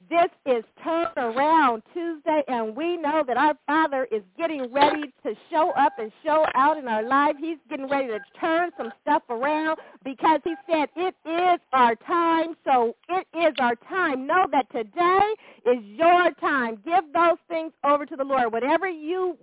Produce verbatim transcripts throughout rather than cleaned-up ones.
This is Turnaround Tuesday, and we know that our Father is getting ready to show up and show out in our life. He's getting ready to turn some stuff around because he said it is our time, so it is our time. Know that today is your time. Give those things over to the Lord. Whatever you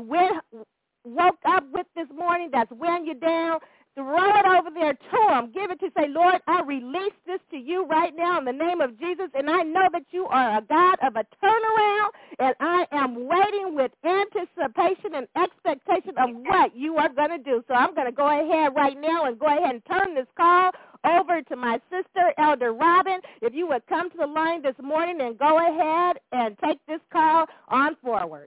woke up with this morning that's weighing you down, throw it over there to him. Give it to say, Lord, I release this to you right now in the name of Jesus, and I know that you are a God of a turnaround, and I am waiting with anticipation and expectation of what you are going to do. So I'm going to go ahead right now and go ahead and turn this call over to my sister, Elder Robin. If you would come to the line this morning and go ahead and take this call on forward.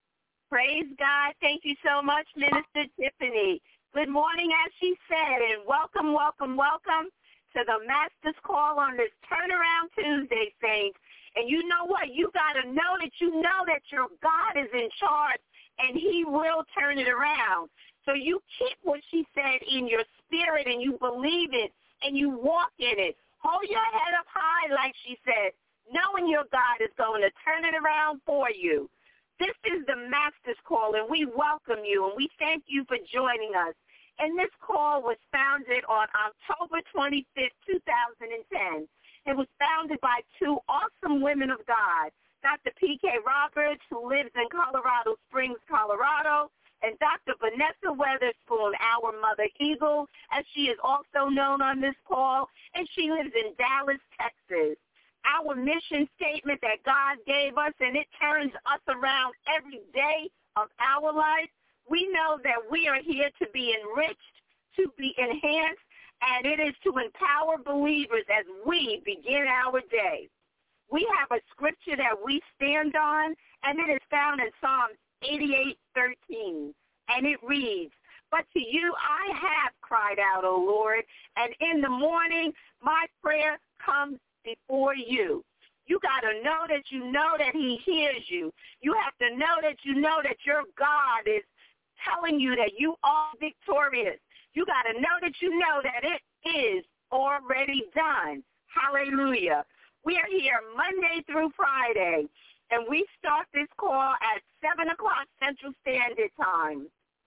Praise God. Thank you so much, Minister Tiffany. Good morning, as she said, and welcome, welcome, welcome to the Master's Call on this Turnaround Tuesday, Saints. And you know what? You got to know that you know that your God is in charge, and he will turn it around. So you keep what she said in your spirit, and you believe it, and you walk in it. Hold your head up high, like she said, knowing your God is going to turn it around for you. This is the Master's Call, and we welcome you, and we thank you for joining us. And this call was founded on October twenty-fifth, two thousand ten. It was founded by two awesome women of God, Doctor P K Roberts, who lives in Colorado Springs, Colorado, and Doctor Vanessa Weatherspoon, our Mother Eagle, as she is also known on this call, and she lives in Dallas, Texas. Our mission statement that God gave us, and it turns us around every day of our life. We know that we are here to be enriched, to be enhanced, and it is to empower believers as we begin our day. We have a scripture that we stand on, and it is found in Psalms eighty-eight thirteen, and it reads, "But to you I have cried out, O Lord, and in the morning my prayer comes before you." You got to know that you know that he hears you. You have to know that you know that your God is telling you that you are victorious. You got to know that you know that it is already done. Hallelujah. We are here Monday through Friday, and we start this call at seven o'clock Central Standard Time.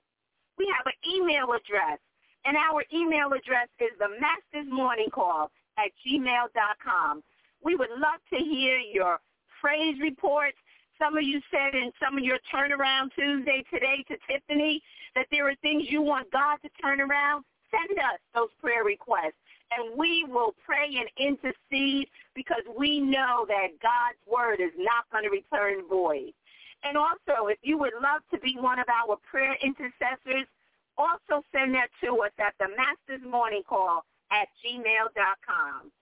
We have an email address, and our email address is the Masters Morning Call at gmail dot com. We would love to hear your praise reports. Some of you said in some of your Turnaround Tuesday today to Tiffany that there are things you want God to turn around. Send us those prayer requests, and we will pray and intercede because we know that God's word is not going to return void. And also, if you would love to be one of our prayer intercessors, also send that to us at the Masters Morning Call at gmail dot com.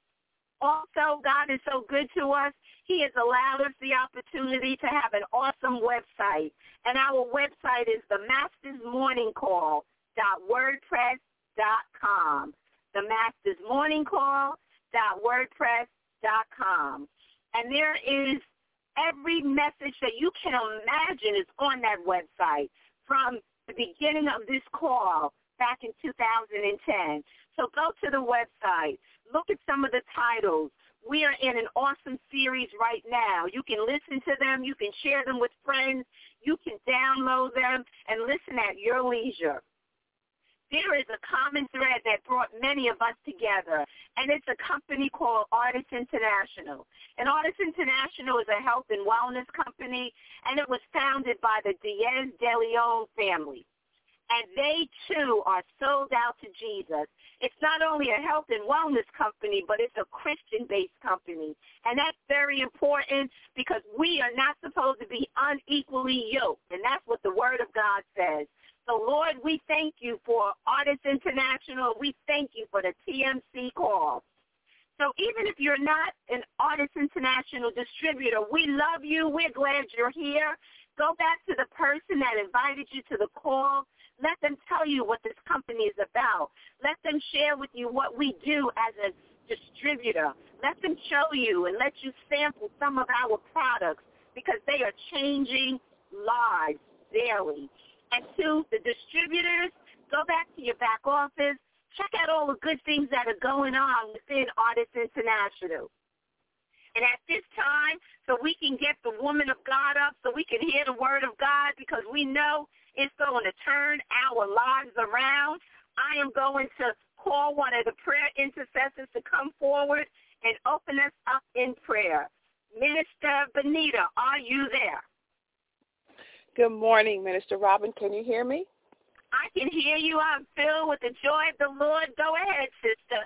Also, God is so good to us. He has allowed us the opportunity to have an awesome website. And our website is the Masters Morning Call dot wordpress dot com. The Masters Morning Call dot wordpress dot com. And there is every message that you can imagine is on that website from the beginning of this call back in two thousand ten. So go to the website. Look at some of the titles. We are in an awesome series right now. You can listen to them. You can share them with friends. You can download them and listen at your leisure. There is a common thread that brought many of us together, and it's a company called Artists International. And Artists International is a health and wellness company, and it was founded by the Diaz de Leon family. And they, too, are sold out to Jesus. It's not only a health and wellness company, but it's a Christian-based company. And that's very important because we are not supposed to be unequally yoked, and that's what the Word of God says. So, Lord, we thank you for Artists International. We thank you for the T M C call. So even if you're not an Artists International distributor, we love you. We're glad you're here. Go back to the person that invited you to the call. Let them tell you what this company is about. Let them share with you what we do as a distributor. Let them show you and let you sample some of our products because they are changing lives daily. And to the distributors, go back to your back office. Check out all the good things that are going on within Artists International. And at this time, so we can get the woman of God up, so we can hear the word of God, because we know it's going to turn our lives around, I am going to call one of the prayer intercessors to come forward and open us up in prayer. Minister Benita, are you there? Good morning, Minister Robin. Can you hear me? I can hear you. I'm filled with the joy of the Lord. Go ahead, sister.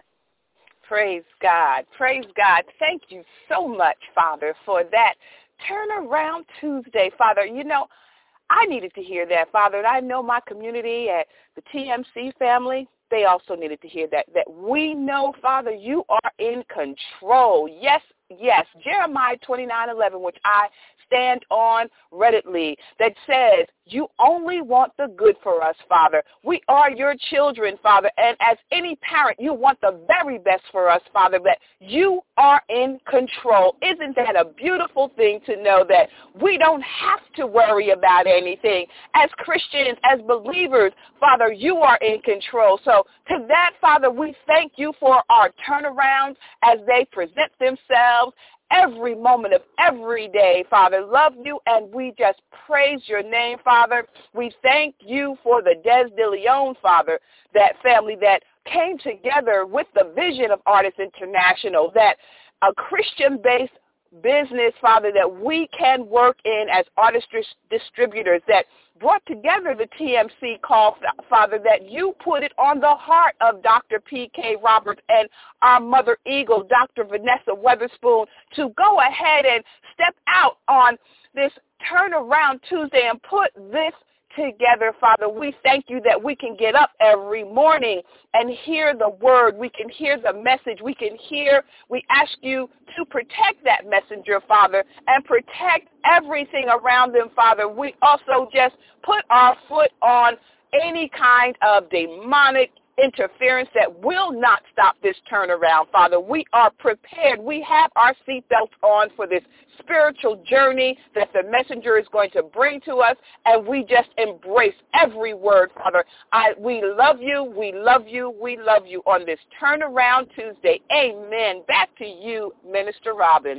Praise God. Praise God. Thank you so much, Father, for that Turnaround Tuesday, Father. You know, I needed to hear that, Father, and I know my community at the T M C family, they also needed to hear that, that we know, Father, you are in control. Yes, yes. Jeremiah twenty-nine eleven, which I stand on readily, that says you only want the good for us, Father. We are your children, Father, and as any parent, you want the very best for us, Father, that you are in control. Isn't that a beautiful thing to know that we don't have to worry about anything? As Christians, as believers, Father, you are in control. So to that, Father, we thank you for our turnarounds as they present themselves every moment of every day, Father. Love you, and we just praise your name, Father. We thank you for the Des de Leon, Father, that family that came together with the vision of Artists International, that a Christian-based business, Father, that we can work in as artist distributors, that brought together the T M C call, Father, that you put it on the heart of Doctor P K Roberts and our Mother Eagle, Doctor Vanessa Weatherspoon, to go ahead and step out on this Turnaround Tuesday and put this together, Father. We thank you that we can get up every morning and hear the word. We can hear the message. We can hear. We ask you to protect that messenger, Father, and protect everything around them, Father. We also just put our foot on any kind of demonic interference that will not stop this turnaround, Father. We are prepared. We have our seatbelts on for this spiritual journey that the messenger is going to bring to us, and we just embrace every word, Father. I, we love you. We love you. We love you on this Turnaround Tuesday. Amen. Back to you, Minister Robin.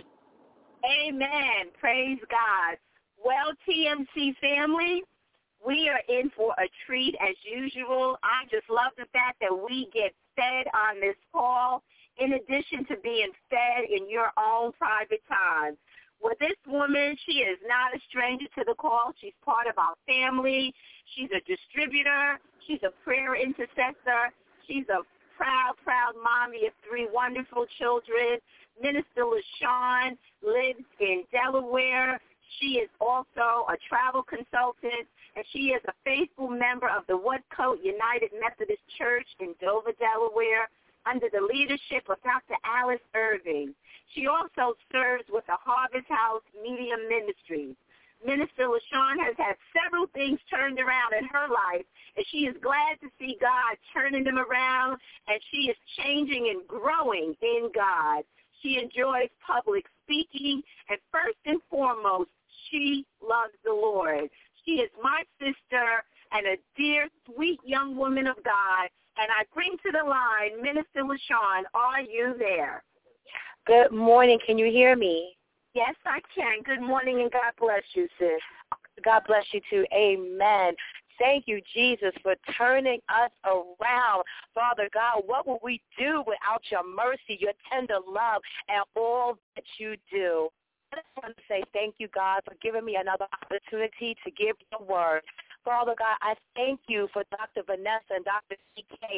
Amen. Praise God. Well, T M C family, we are in for a treat as usual. I just love the fact that we get fed on this call in addition to being fed in your own private time. Well, this woman, she is not a stranger to the call. She's part of our family. She's a distributor. She's a prayer intercessor. She's a proud, proud mommy of three wonderful children. Minister LaShawn lives in Delaware. She is also a travel consultant, and she is a faithful member of the Woodcote United Methodist Church in Dover, Delaware, under the leadership of Doctor Alice Irving. She also serves with the Harvest House Media Ministries. Minister LaShawn has had several things turned around in her life, and she is glad to see God turning them around, and she is changing and growing in God. She enjoys public speaking, and first and foremost, she loves the Lord. She is my sister and a dear, sweet young woman of God, and I bring to the line Minister LaShawn. Are you there? Good morning. Can you hear me? Yes, I can. Good morning, and God bless you, sis. God bless you, too. Amen. Thank you, Jesus, for turning us around. Father God, what would we do without your mercy, your tender love, and all that you do? I just want to say thank you, God, for giving me another opportunity to give your word. Father God, I thank you for Doctor Vanessa and Doctor C K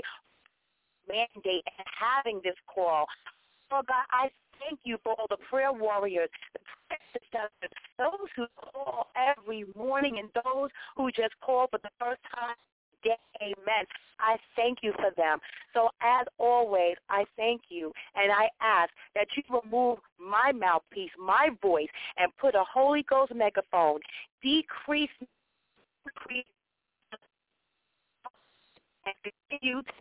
mandate and having this call. Father God, I thank you for all the prayer warriors, the prayer intercessors, those who call every morning and those who just call for the first time today. Amen. I thank you for them. So as always, I thank you, and I ask that you remove my mouthpiece, my voice, and put a Holy Ghost megaphone, decrease, decrease, and continue to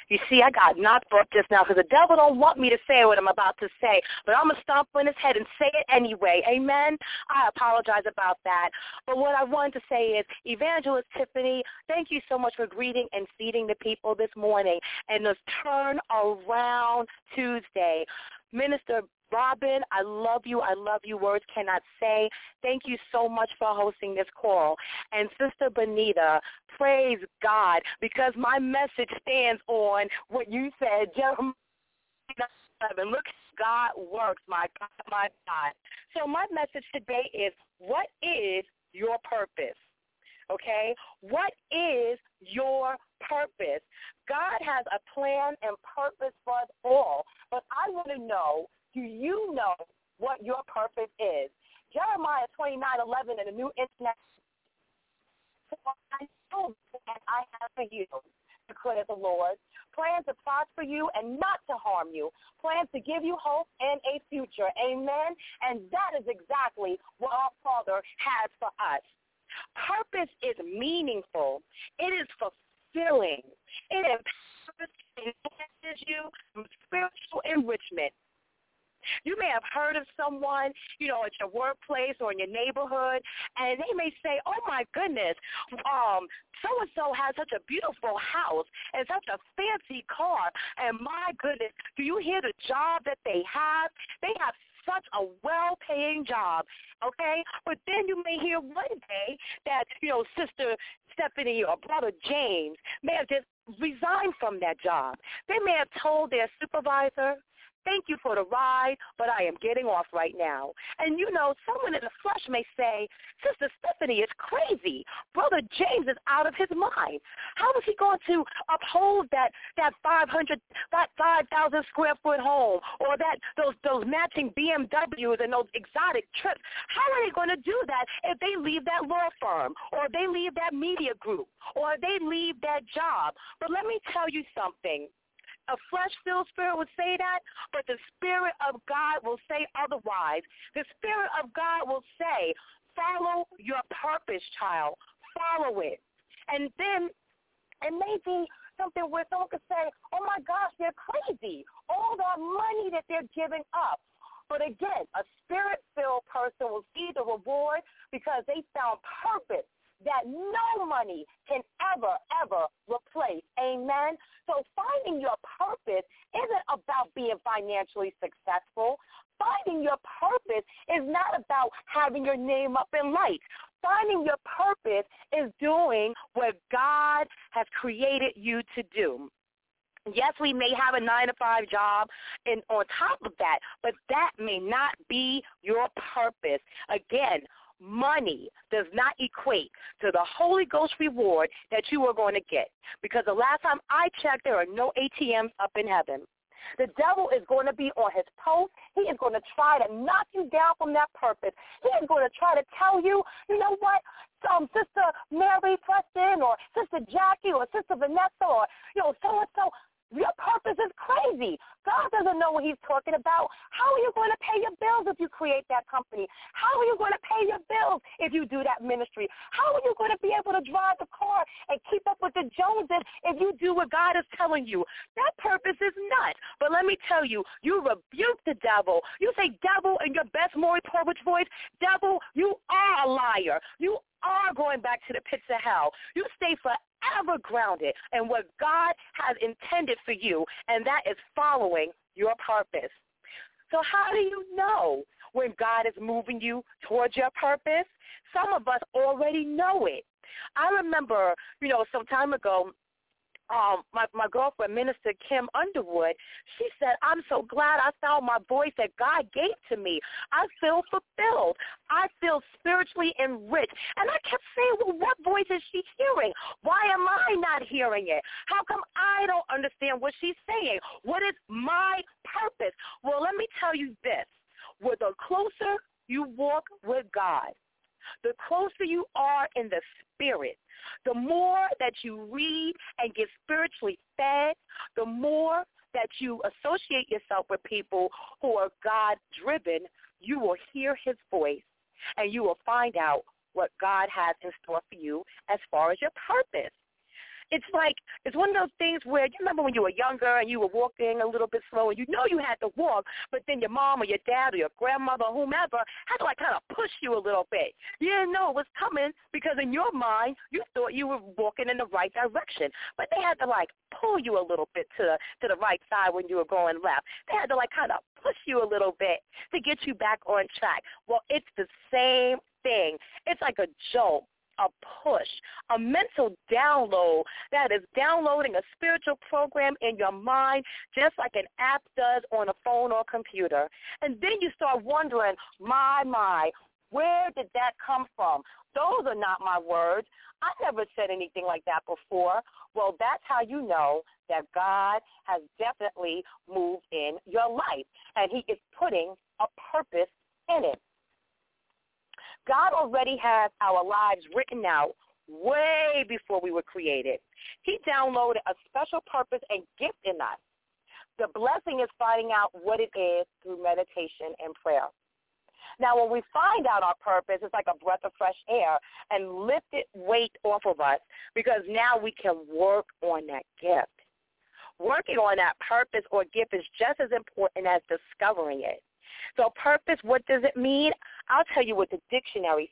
You see, I got knocked up just now because the devil don't want me to say what I'm about to say, but I'm going to stomp on his head and say it anyway. Amen? I apologize about that. But what I wanted to say is, Evangelist Tiffany, thank you so much for greeting and feeding the people this morning. And let's turn around Tuesday. Minister Robin, I love you. I love you. Words cannot say. Thank you so much for hosting this call. And Sister Benita, praise God, because my message stands on what you said, Jeremiah seven. Look, God works, my God, my God. So my message today is, what is your purpose? Okay? What is your purpose? God has a plan and purpose for us all, but I want to know, do you know what your purpose is? Jeremiah twenty-nine eleven in the New International. I know that I have for you, declares the Lord, plans to prosper you and not to harm you, plans to give you hope and a future. Amen? And that is exactly what our Father has for us. Purpose is meaningful. It is fulfilling. It empowers and enhances you with spiritual enrichment. You may have heard of someone, you know, at your workplace or in your neighborhood, and they may say, oh, my goodness, um, so-and-so has such a beautiful house and such a fancy car, and my goodness, do you hear the job that they have? They have such a well-paying job, okay? But then you may hear one day that, you know, Sister Stephanie or Brother James may have just resigned from that job. They may have told their supervisor, thank you for the ride, but I am getting off right now. And, you know, someone in the flesh may say, Sister Stephanie is crazy. Brother James is out of his mind. How is he going to uphold that that five hundred, that five thousand square foot home, or that those those matching B M Ws and those exotic trips? How are they going to do that if they leave that law firm, or they leave that media group, or they leave that job? But let me tell you something. A flesh-filled spirit would say that, but the Spirit of God will say otherwise. The Spirit of God will say, follow your purpose, child. Follow it. And then it may be something where someone could say, oh, my gosh, they're crazy. All that money that they're giving up. But again, a spirit-filled person will see the reward because they found purpose that no money can ever, ever replace. Amen? So finding your purpose isn't about being financially successful. Finding your purpose is not about having your name up in lights. Finding your purpose is doing what God has created you to do. Yes, we may have a nine to five job and on top of that, but that may not be your purpose. Again, money does not equate to the Holy Ghost reward that you are going to get. Because the last time I checked, there are no A T Ms up in heaven. The devil is going to be on his post. He is going to try to knock you down from that purpose. He is going to try to tell you, you know what, um, Sister Mary Preston or Sister Jackie or Sister Vanessa or, you know, so-and-so, your purpose is crazy. God doesn't know what he's talking about. How are you going to pay your bills if you create that company? How are you going to pay your bills if you do that ministry? How are you going to be able to drive the car and keep up with the Joneses if you do what God is telling you? That purpose is nuts. But let me tell you, you rebuke the devil. You say, devil, in your best Maury Povich voice, devil, you are a liar. You are going back to the pits of hell. You stay forever grounded in what God has intended for you, and that is following your purpose. So how do you know when God is moving you towards your purpose? Some of us already know it. I remember, you know, some time ago, Um, my, my girlfriend, Minister Kim Underwood, she said, I'm so glad I found my voice that God gave to me. I feel fulfilled. I feel spiritually enriched. And I kept saying, well, what voice is she hearing? Why am I not hearing it? How come I don't understand what she's saying? What is my purpose? Well, let me tell you this. Well, the closer you walk with God, the closer you are in the spirit, the more that you read and get spiritually fed, the more that you associate yourself with people who are God-driven, you will hear his voice and you will find out what God has in store for you as far as your purpose. it's like, it's one of those things where, you remember when you were younger and you were walking a little bit slow and you know you had to walk, but then your mom or your dad or your grandmother or whomever had to like kind of push you a little bit. You didn't know it was coming because in your mind you thought you were walking in the right direction, but they had to like pull you a little bit to the, to the right side when you were going left. They had to like kind of push you a little bit to get you back on track. Well, it's the same thing. It's like a jolt, a push, a mental download that is downloading a spiritual program in your mind just like an app does on a phone or computer. And then you start wondering, my, my, where did that come from? Those are not my words. I never said anything like that before. Well, that's how you know that God has definitely moved in your life, and he is putting a purpose in it. God already has our lives written out way before we were created. He downloaded a special purpose and gift in us. The blessing is finding out what it is through meditation and prayer. Now, when we find out our purpose, it's like a breath of fresh air and lifted weight off of us because now we can work on that gift. Working on that purpose or gift is just as important as discovering it. So purpose, what does it mean? I'll tell you what the dictionary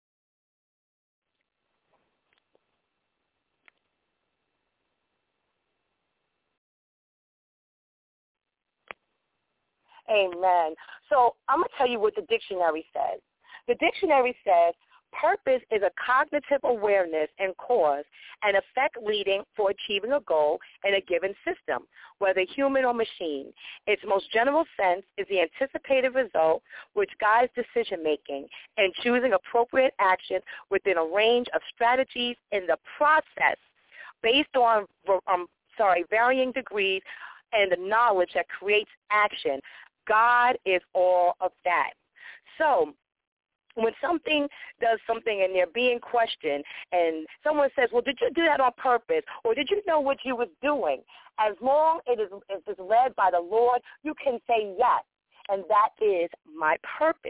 Amen. So I'm going to tell you what the dictionary says. The dictionary says purpose is a cognitive awareness and cause and effect leading for achieving a goal in a given system, whether human or machine. Its most general sense is the anticipated result which guides decision-making and choosing appropriate action within a range of strategies in the process based on um, sorry, varying degrees and the knowledge that creates action. God is all of that. So when something does something and they're being questioned and someone says, well, did you do that on purpose? Or did you know what you was doing? As long as it is, it is led by the Lord, you can say yes, and that is my purpose.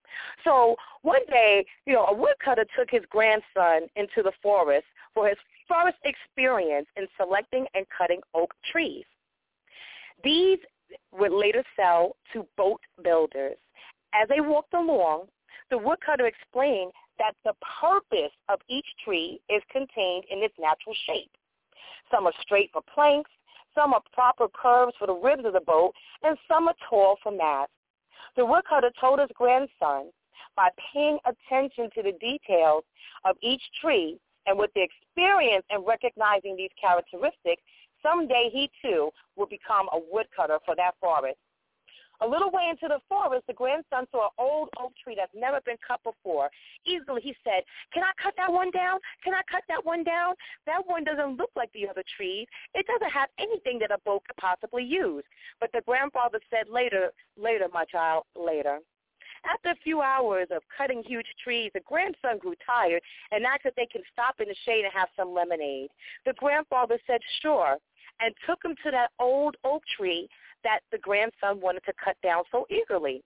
So one day, you know, a woodcutter took his grandson into the forest for his first experience in selecting and cutting oak trees. These would later sell to boat builders. As they walked along, the woodcutter explained that the purpose of each tree is contained in its natural shape. Some are straight for planks, some are proper curves for the ribs of the boat, and some are tall for masts. The woodcutter told his grandson, by paying attention to the details of each tree and with the experience in recognizing these characteristics, someday he, too, will become a woodcutter for that forest. A little way into the forest, the grandson saw an old oak tree that's never been cut before. Easily he said, can I cut that one down? Can I cut that one down? That one doesn't look like the other trees. It doesn't have anything that a boat could possibly use. But the grandfather said, later, later, my child, later. After a few hours of cutting huge trees, the grandson grew tired and asked if they can stop in the shade and have some lemonade. The grandfather said, sure, and took him to that old oak tree that the grandson wanted to cut down so eagerly.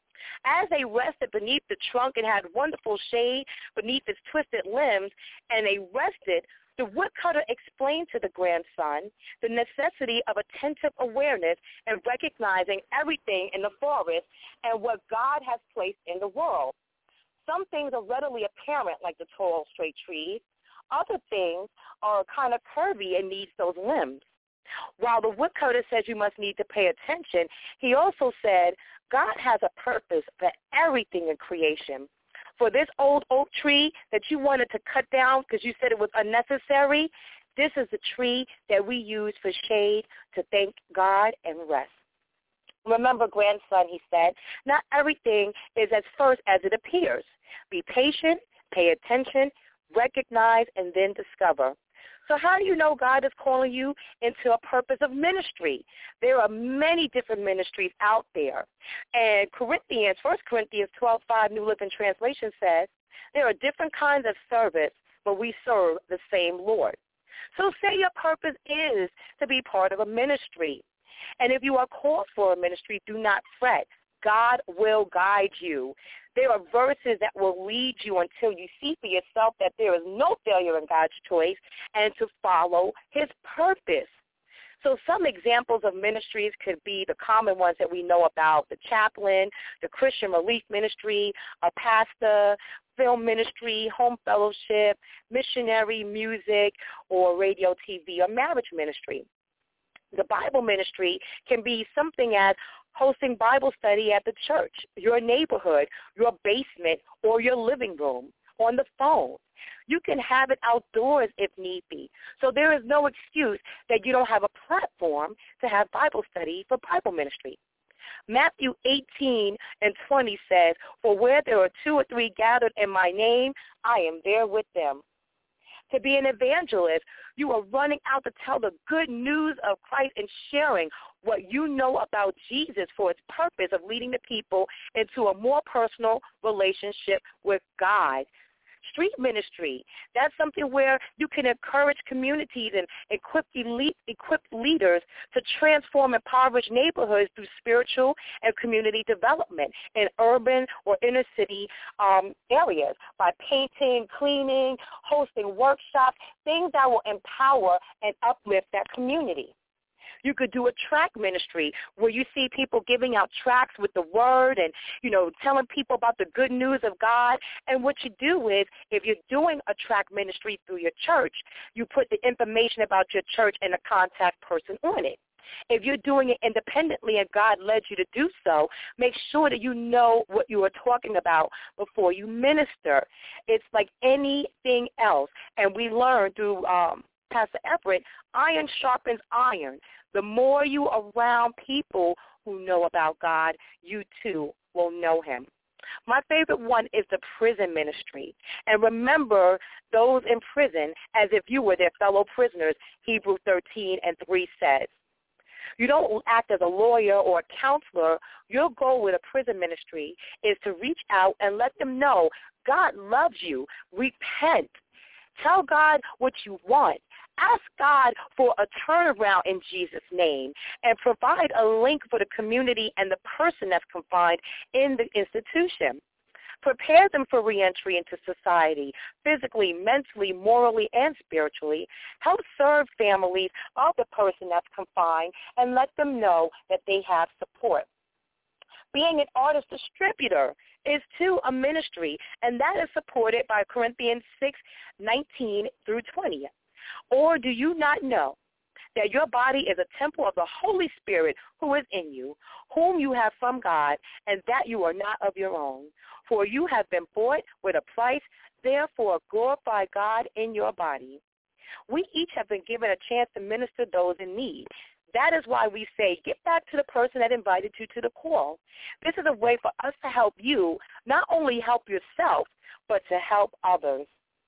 As they rested beneath the trunk and had wonderful shade beneath its twisted limbs, and they rested, the woodcutter explained to the grandson the necessity of attentive awareness and recognizing everything in the forest and what God has placed in the world. Some things are readily apparent, like the tall, straight trees. Other things are kind of curvy and needs those limbs. While the woodcutter says you must need to pay attention, he also said God has a purpose for everything in creation. For this old oak tree that you wanted to cut down because you said it was unnecessary, this is the tree that we use for shade to thank God and rest. Remember, grandson, he said, not everything is as first as it appears. Be patient, pay attention, recognize, and then discover. So how do you know God is calling you into a purpose of ministry? There are many different ministries out there. And Corinthians, First Corinthians twelve five, New Living Translation says, there are different kinds of service, but we serve the same Lord. So say your purpose is to be part of a ministry. And if you are called for a ministry, do not fret. God will guide you. There are verses that will lead you until you see for yourself that there is no failure in God's choice and to follow his purpose. So some examples of ministries could be the common ones that we know about, the chaplain, the Christian relief ministry, a pastor, film ministry, home fellowship, missionary, music, or radio, T V, or marriage ministry. The Bible ministry can be something as hosting Bible study at the church, your neighborhood, your basement, or your living room, on the phone. You can have it outdoors if need be. So there is no excuse that you don't have a platform to have Bible study for Bible ministry. Matthew eighteen and twenty says, "For where there are two or three gathered in my name, I am there with them." To be an evangelist, you are running out to tell the good news of Christ and sharing what you know about Jesus for its purpose of leading the people into a more personal relationship with God. Street ministry, that's something where you can encourage communities and equip, elite, equip leaders to transform impoverished neighborhoods through spiritual and community development in urban or inner city um, areas by painting, cleaning, hosting workshops, things that will empower and uplift that community. You could do a tract ministry where you see people giving out tracts with the word and, you know, telling people about the good news of God. And what you do is, if you're doing a tract ministry through your church, you put the information about your church and a contact person on it. If you're doing it independently and God led you to do so, make sure that you know what you are talking about before you minister. It's like anything else. And we learn through um, Pastor Everett, iron sharpens iron. The more you are around people who know about God, you too will know him. My favorite one is the prison ministry. And remember those in prison as if you were their fellow prisoners, Hebrews thirteen and three says. You don't act as a lawyer or a counselor. Your goal with a prison ministry is to reach out and let them know God loves you. Repent. Tell God what you want. Ask God for a turnaround in Jesus' name and provide a link for the community and the person that's confined in the institution. Prepare them for reentry into society, physically, mentally, morally, and spiritually. Help serve families of the person that's confined and let them know that they have support. Being an artist distributor is too a ministry, and that is supported by Corinthians six, nineteen through twenty. Or do you not know that your body is a temple of the Holy Spirit who is in you, whom you have from God, and that you are not of your own? For you have been bought with a price, therefore glorify God in your body. We each have been given a chance to minister those in need. That is why we say, get back to the person that invited you to the call. This is a way for us to help you, not only help yourself, but to help others.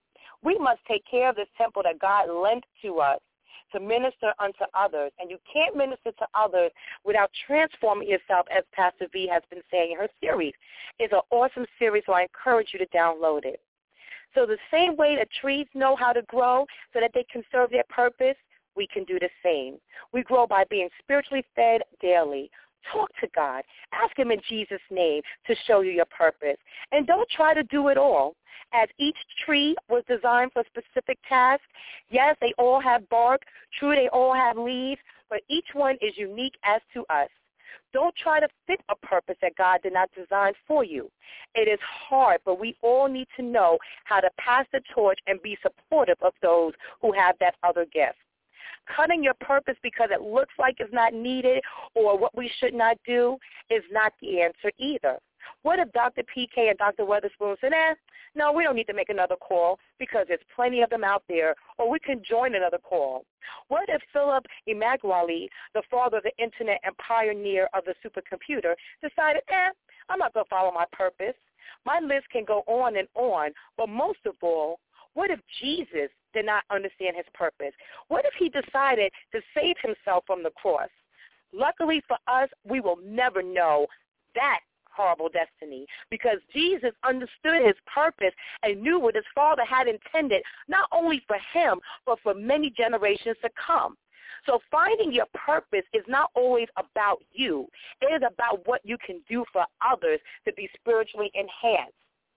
We must take care of this temple that God lent to us to minister unto others. And you can't minister to others without transforming yourself, as Pastor V has been saying in her series. It's an awesome series, so I encourage you to download it. So the same way that trees know how to grow so that they can serve their purpose, we can do the same. We grow by being spiritually fed daily. Talk to God. Ask him in Jesus' name to show you your purpose. And don't try to do it all. As each tree was designed for a specific task, yes, they all have bark. True, they all have leaves, but each one is unique as to us. Don't try to fit a purpose that God did not design for you. It is hard, but we all need to know how to pass the torch and be supportive of those who have that other gift. Cutting your purpose because it looks like it's not needed or what we should not do is not the answer either. What if Doctor P K and Doctor Weatherspoon said, eh, no, we don't need to make another call because there's plenty of them out there, or we can join another call? What if Philip Emeagwali, the father of the Internet and pioneer of the supercomputer, decided, eh, I'm not going to follow my purpose. My list can go on and on, but most of all, what if Jesus did not understand his purpose? What if he decided to save himself from the cross? Luckily for us, we will never know that horrible destiny because Jesus understood his purpose and knew what his Father had intended, not only for him, but for many generations to come. So finding your purpose is not always about you. It is about what you can do for others to be spiritually enhanced.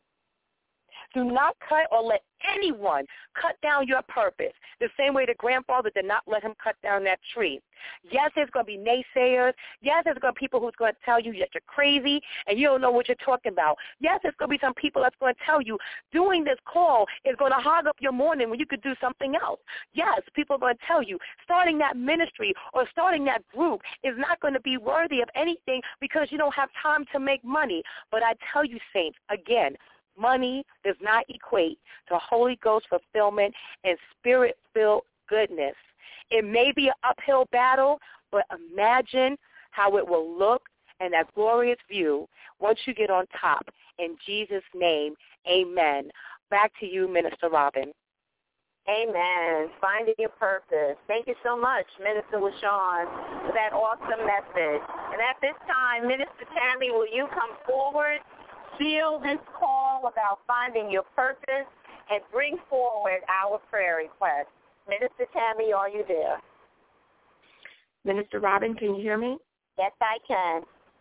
Do not cut or let anyone cut down your purpose, the same way the grandfather did not let him cut down that tree. Yes, there's going to be naysayers. Yes, there's going to be people who's going to tell you that you're crazy and you don't know what you're talking about. Yes, there's going to be some people that's going to tell you doing this call is going to hog up your morning when you could do something else. Yes, people are going to tell you starting that ministry or starting that group is not going to be worthy of anything because you don't have time to make money. But I tell you, saints, again, money does not equate to Holy Ghost fulfillment and spirit-filled goodness. It may be an uphill battle, but imagine how it will look and that glorious view once you get on top. In Jesus' name, amen. Back to you, Minister Robin. Amen. Finding your purpose. Thank you so much, Minister LaShawn, for that awesome message. And at this time, Minister Tammy, will you come forward, seal this call about finding your purpose, and bring forward our prayer request? Minister Tammy, are you there? Minister Robin, can you hear me? Yes, I can.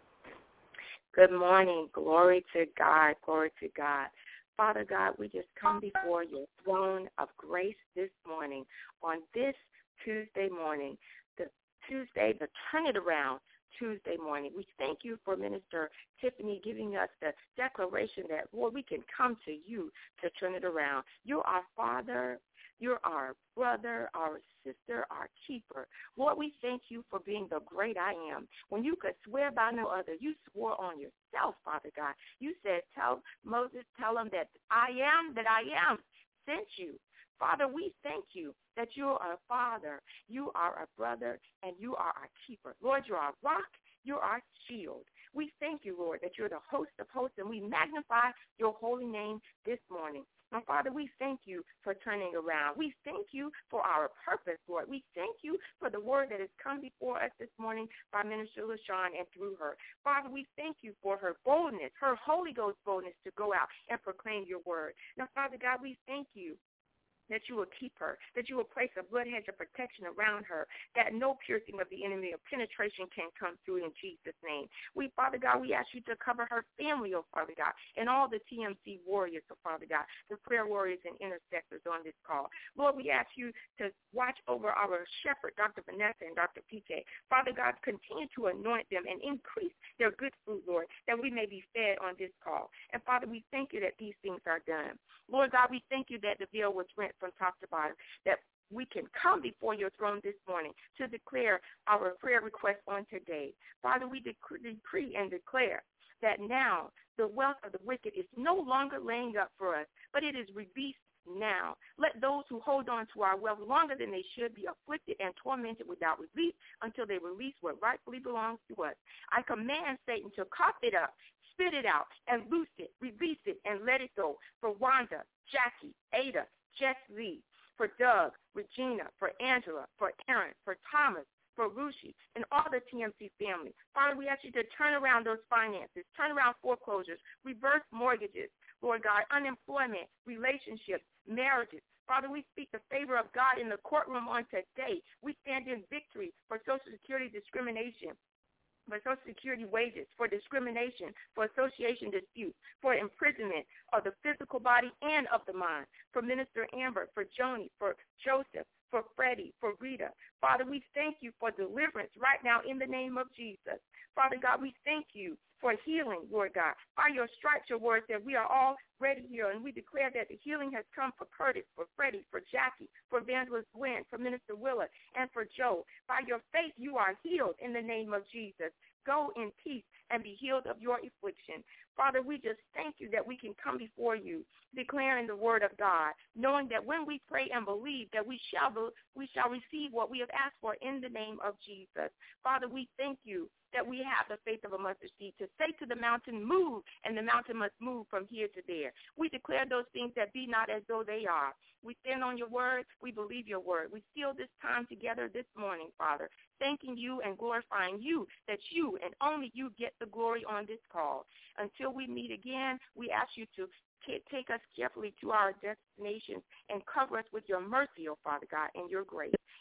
Good morning. Glory to God. Glory to God. Father God, we just come before your throne of grace this morning on this Tuesday morning, the Tuesday, the Turn It Around Tuesday morning. We thank you for Minister Tiffany giving us the declaration that, Lord, we can come to you to turn it around. You're our Father. You're our brother, our sister, our keeper. Lord, we thank you for being the great I am. When you could swear by no other, you swore on yourself, Father God. You said, tell Moses, tell him that I am, that I am sent you. Father, we thank you that you are our Father, you are our brother, and you are our keeper. Lord, you're our rock, you're our shield. We thank you, Lord, that you're the host of hosts, and we magnify your holy name this morning. And Father, we thank you for turning around. We thank you for our purpose, Lord. We thank you for the word that has come before us this morning by Minister LaShawn and through her. Father, we thank you for her boldness, her Holy Ghost boldness to go out and proclaim your word. Now, Father God, we thank you that you will keep her, that you will place a blood hedge of protection around her, that no piercing of the enemy or penetration can come through in Jesus' name. We, Father God, we ask you to cover her family, oh Father God, and all the T M C warriors, oh Father God, the prayer warriors and intercessors on this call. Lord, we ask you to watch over our shepherd, Doctor Vanessa and Doctor P J. Father God, continue to anoint them and increase their good fruit, Lord, that we may be fed on this call. And Father, we thank you that these things are done. Lord God, we thank you that the veil was rent from top to bottom, that we can come before your throne this morning to declare our prayer request on today. Father, we decree and declare that now the wealth of the wicked is no longer laying up for us, but it is released now. Let those who hold on to our wealth longer than they should be afflicted and tormented without relief until they release what rightfully belongs to us. I command Satan to cough it up, spit it out, and loose it, release it, and let it go for Wanda, Jackie, Ada, Jess Lee, for Doug, Regina, for Angela, for Aaron, for Thomas, for Rushi, and all the T M C family. Father, we ask you to turn around those finances, turn around foreclosures, reverse mortgages, Lord God, unemployment, relationships, marriages. Father, we speak the favor of God in the courtroom on today. We stand in victory for Social Security discrimination, for Social Security wages, for discrimination, for association disputes, for imprisonment of the physical body and of the mind, for Minister Amber, for Joni, for Joseph, for Freddie, for Rita. Father, we thank you for deliverance right now in the name of Jesus. Father God, we thank you for healing, Lord God. By your stripes, your word said we are all ready here, and we declare that the healing has come for Curtis, for Freddie, for Jackie, for Evangelist Gwen, for Minister Willa, and for Joe. By your faith, you are healed in the name of Jesus. Go in peace and be healed of your affliction. Father, we just thank you that we can come before you, declaring the word of God, knowing that when we pray and believe that we shall be, we shall receive what we have asked for in the name of Jesus. Father, we thank you that we have the faith of a mustard seed to say to the mountain, move, and the mountain must move from here to there. We declare those things that be not as though they are. We stand on your word. We believe your word. We seal this time together this morning, Father, thanking you and glorifying you, that you and only you get the glory on this call. Until we meet again, we ask you to take us carefully to our destinations and cover us with your mercy, oh Father God, and your grace.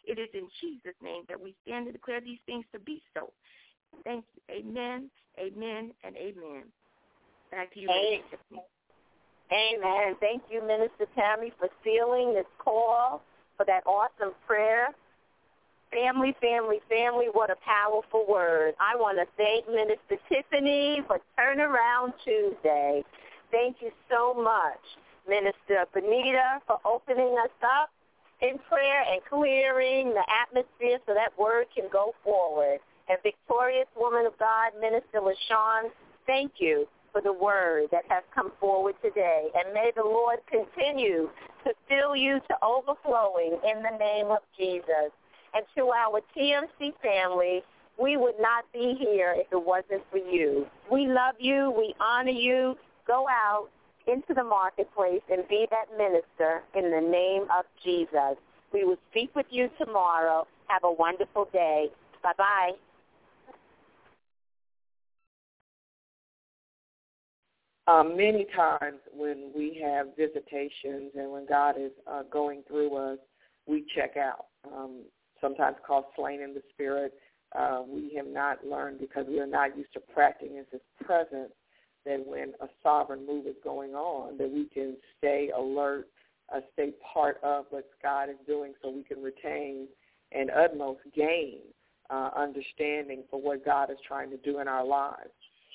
It is in Jesus' name that we stand and declare these things to be so. Thank you. Amen, amen, and amen. Back to you, Amen. Tiffany. Amen. Thank you, Minister Tammy, for sealing this call, for that awesome prayer. Family, family, family, what a powerful word. I want to thank Minister Tiffany for Turnaround Tuesday. Thank you so much, Minister Benita, for opening us up in prayer and clearing the atmosphere so that word can go forward. And victorious woman of God, Minister LaShawn, thank you for the word that has come forward today. And may the Lord continue to fill you to overflowing in the name of Jesus. And to our T M C family, we would not be here if it wasn't for you. We love you. We honor you. Go out into the marketplace and be that minister in the name of Jesus. We will speak with you tomorrow. Have a wonderful day. Bye-bye. Um, many times when we have visitations and when God is uh, going through us, we check out. Um, sometimes called slain in the spirit. Uh, we have not learned because we are not used to practicing His presence that when a sovereign move is going on, that we can stay alert, uh, stay part of what God is doing so we can retain and utmost gain uh, understanding for what God is trying to do in our lives.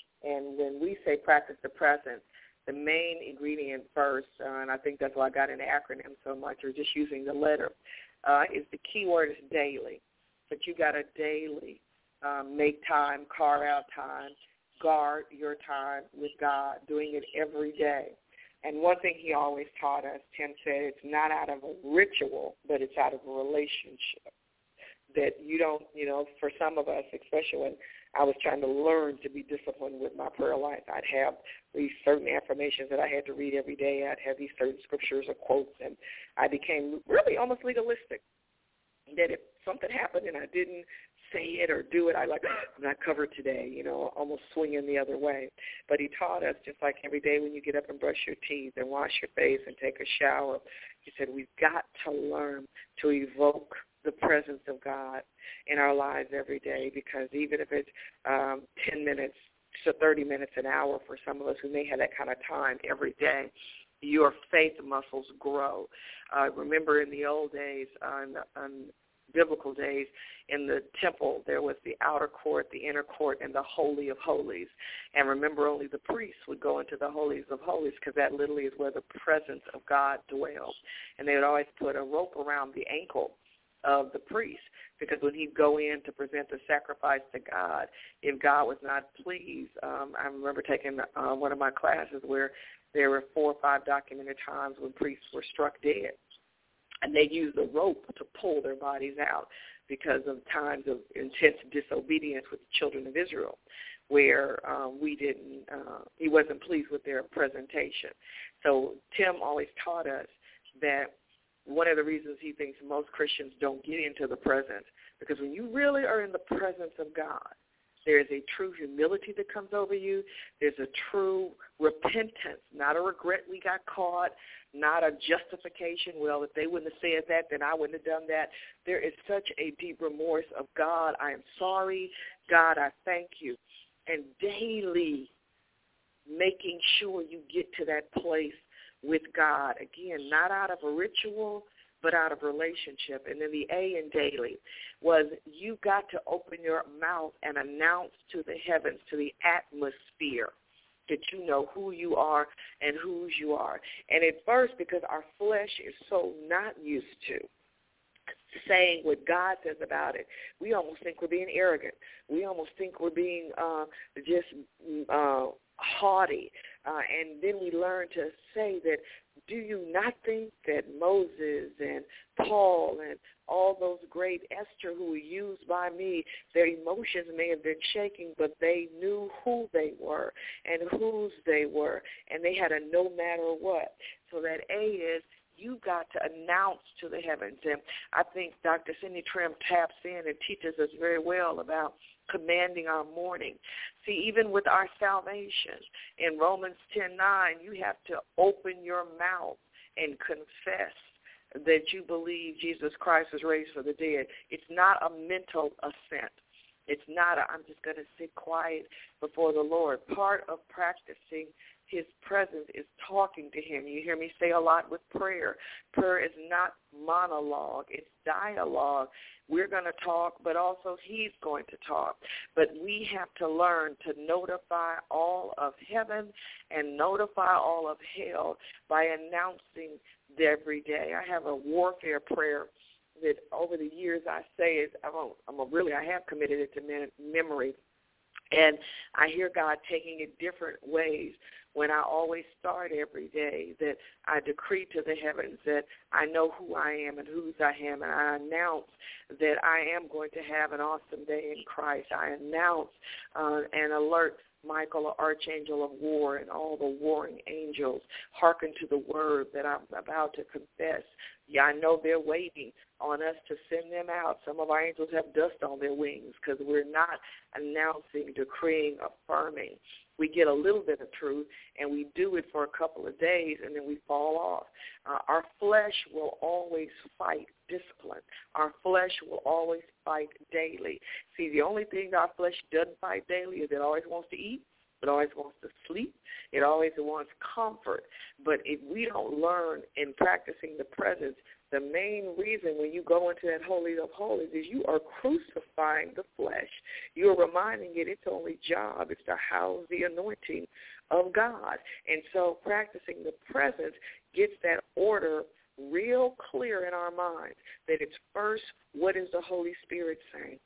And when we say practice the presence, the main ingredient first, uh, and I think that's why I got an acronym so much, or just using the letter, uh, is the key word is daily. But you got to daily um, make time, carve out time, guard your time with God, doing it every day. And one thing he always taught us, Tim said, it's not out of a ritual, but it's out of a relationship. That you don't, you know, for some of us, especially when I was trying to learn to be disciplined with my prayer life, I'd have these certain affirmations that I had to read every day. I'd have these certain scriptures or quotes, and I became really almost legalistic. That if something happened and I didn't say it or do it, I like, I'm not covered today, you know, almost swinging the other way. But he taught us, just like every day when you get up and brush your teeth and wash your face and take a shower, he said, we've got to learn to evoke the presence of God in our lives every day, because even if it's um, ten minutes to thirty minutes, an hour for some of us who may have that kind of time every day, your faith muscles grow. Uh, remember in the old days, uh, in, the, in biblical days, in the temple, there was the outer court, the inner court, and the Holy of Holies. And remember, only the priests would go into the Holies of Holies, because that literally is where the presence of God dwells. And they would always put a rope around the ankle of the priest, because when he'd go in to present the sacrifice to God, if God was not pleased, um, I remember taking uh, one of my classes where there were four or five documented times when priests were struck dead, and they used the rope to pull their bodies out because of times of intense disobedience with the children of Israel, where um, we didn't, uh, he wasn't pleased with their presentation. So Tim always taught us that one of the reasons he thinks most Christians don't get into the presence, because when you really are in the presence of God, there is a true humility that comes over you. There's a true repentance, not a regret we got caught, not a justification, well, if they wouldn't have said that, then I wouldn't have done that. There is such a deep remorse of, God, I am sorry. God, I thank you. And daily making sure you get to that place with God. Again, not out of a ritual, but out of relationship. And then the A in daily was you got to open your mouth and announce to the heavens, to the atmosphere, that you know who you are and whose you are. And at first, because our flesh is so not used to saying what God says about it, we almost think we're being arrogant. We almost think we're being uh, just uh, haughty. Uh, and then we learn to say that, do you not think that Moses and Paul and all those great, Esther, who were used by me, their emotions may have been shaking, but they knew who they were and whose they were, and they had a no matter what. So that A is, you got to announce to the heavens. And I think Doctor Cindy Trim taps in and teaches us very well about commanding our morning. See, even with our salvation, in Romans ten nine, you have to open your mouth and confess that you believe Jesus Christ was raised from the dead. It's not a mental assent. It's not a, I'm just going to sit quiet before the Lord. Part of practicing his presence is talking to him. You hear me say a lot with prayer. Prayer is not monologue. It's dialogue. We're going to talk, but also he's going to talk. But we have to learn to notify all of heaven and notify all of hell by announcing every day. I have a warfare prayer that over the years I say is, I'm, a, I'm a really, I have committed it to mem- memory. And I hear God taking it different ways when I always start every day that I decree to the heavens that I know who I am and whose I am, and I announce that I am going to have an awesome day in Christ. I announce uh, and alert Michael, archangel of war, and all the warring angels, hearken to the word that I'm about to confess. Yeah, I know they're waiting on us to send them out. Some of our angels have dust on their wings because we're not announcing, decreeing, affirming. We get a little bit of truth, and we do it for a couple of days, and then we fall off. Uh, our flesh will always fight discipline. Our flesh will always fight daily. See, the only thing our flesh doesn't fight daily is it always wants to eat. It always wants to sleep. It always wants comfort. But if we don't learn in practicing the presence, the main reason when you go into that Holy of Holies is you are crucifying the flesh. You are reminding it its only job is to house the anointing of God. And so practicing the presence gets that order real clear in our minds, that it's first, what is the Holy Spirit saying?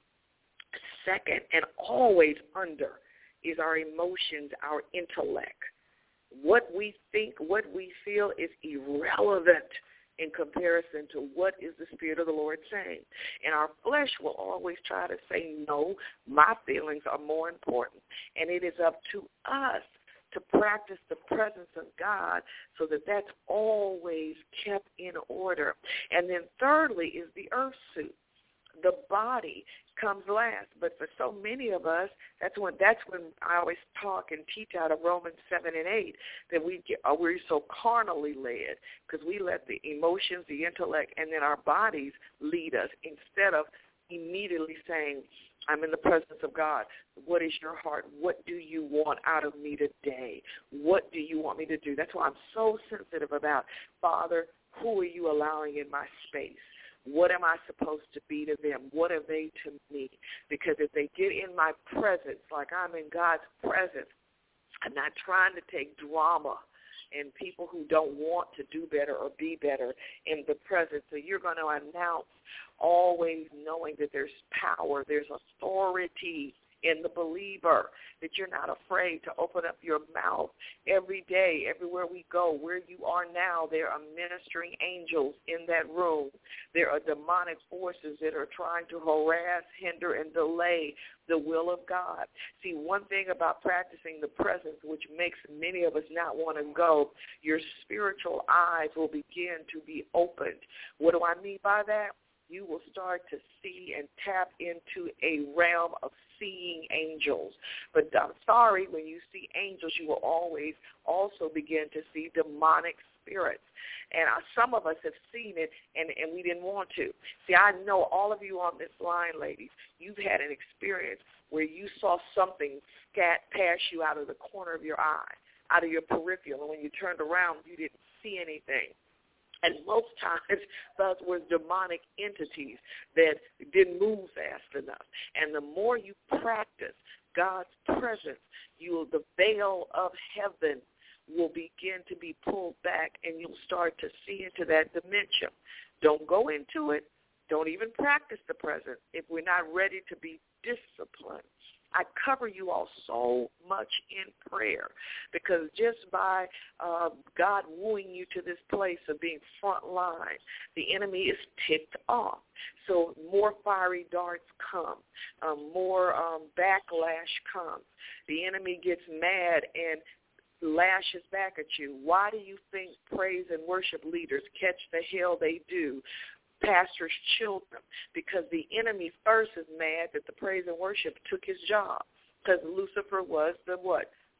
Second, and always under, is our emotions, our intellect. What we think, what we feel is irrelevant in comparison to what is the Spirit of the Lord saying. And our flesh will always try to say, no, my feelings are more important. And it is up to us to practice the presence of God so that that's always kept in order. And then thirdly is the earth suit. The body comes last, but for so many of us, that's when that's when I always talk and teach out of Romans seven and eight that we get uh, we're so carnally led because we let the emotions, the intellect, and then our bodies lead us instead of immediately saying, I'm in the presence of God. What is your heart? What do you want out of me today? What do you want me to do? That's why I'm so sensitive about, Father, who are you allowing in my space? What am I supposed to be to them? What are they to me? Because if they get in my presence, like I'm in God's presence, I'm not trying to take drama and people who don't want to do better or be better in the presence. So you're going to announce, always knowing that there's power, there's authority in the believer, that you're not afraid to open up your mouth every day, everywhere we go. Where you are now, there are ministering angels in that room. There are demonic forces that are trying to harass, hinder, and delay the will of God. See, one thing about practicing the presence, which makes many of us not want to go, your spiritual eyes will begin to be opened. What do I mean by that? You will start to see and tap into a realm of seeing angels. But I'm sorry, when you see angels, you will always also begin to see demonic spirits. And uh, some of us have seen it, and, and we didn't want to. See, I know all of you on this line, ladies, you've had an experience where you saw something scat past you out of the corner of your eye, out of your peripheral, and when you turned around, you didn't see anything. And most times, those were demonic entities that didn't move fast enough. And the more you practice God's presence, you will, the veil of heaven will begin to be pulled back, and you'll start to see into that dimension. Don't go into it. Don't even practice the presence if we're not ready to be disciplined. I cover you all so much in prayer because just by uh, God wooing you to this place of being front line, the enemy is ticked off. So more fiery darts come, um, more um, backlash comes. The enemy gets mad and lashes back at you. Why do you think praise and worship leaders catch the hell they do? Pastors' children, because the enemy first is mad that the praise and worship took his job, because Lucifer was the what?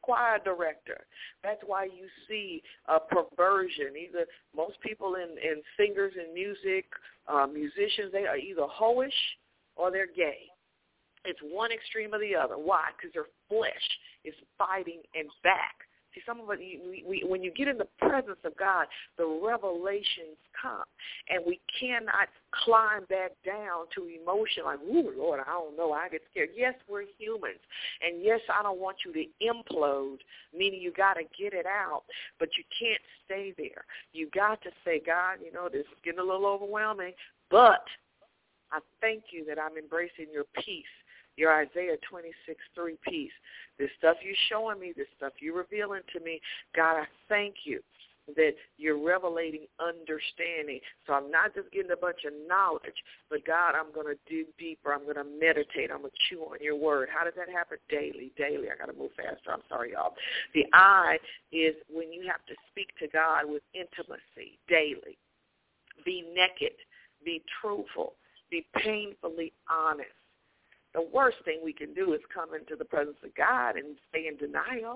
choir director. That's why you see a perversion. Either most people in, in singers and music, uh, musicians, they are either hoish or they're gay. It's one extreme or the other. Why? Because their flesh is fighting and back. See, some of it, we, we, when you get in the presence of God, the revelations come, and we cannot climb back down to emotion like, ooh, Lord, I don't know, I get scared. Yes, we're humans, and yes, I don't want you to implode, meaning you got to get it out, but you can't stay there. You got to say, God, you know, this is getting a little overwhelming, but I thank you that I'm embracing your peace. Your Isaiah twenty-six three peace. This stuff you're showing me, this stuff you're revealing to me, God, I thank you that you're revelating understanding. So I'm not just getting a bunch of knowledge, but, God, I'm going to dig deeper. I'm going to meditate. I'm going to chew on your word. How does that happen? Daily, daily. I got to move faster. I'm sorry, y'all. The I is when you have to speak to God with intimacy daily. Be naked. Be truthful. Be painfully honest. The worst thing we can do is come into the presence of God and stay in denial.